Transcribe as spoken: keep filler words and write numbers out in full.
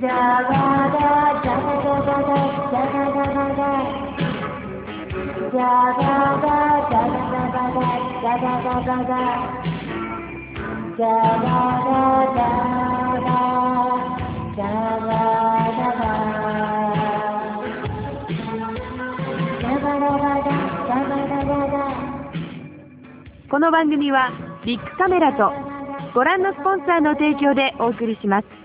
この番組はビッグカメラとご覧のスポンサーの提供でお送りします。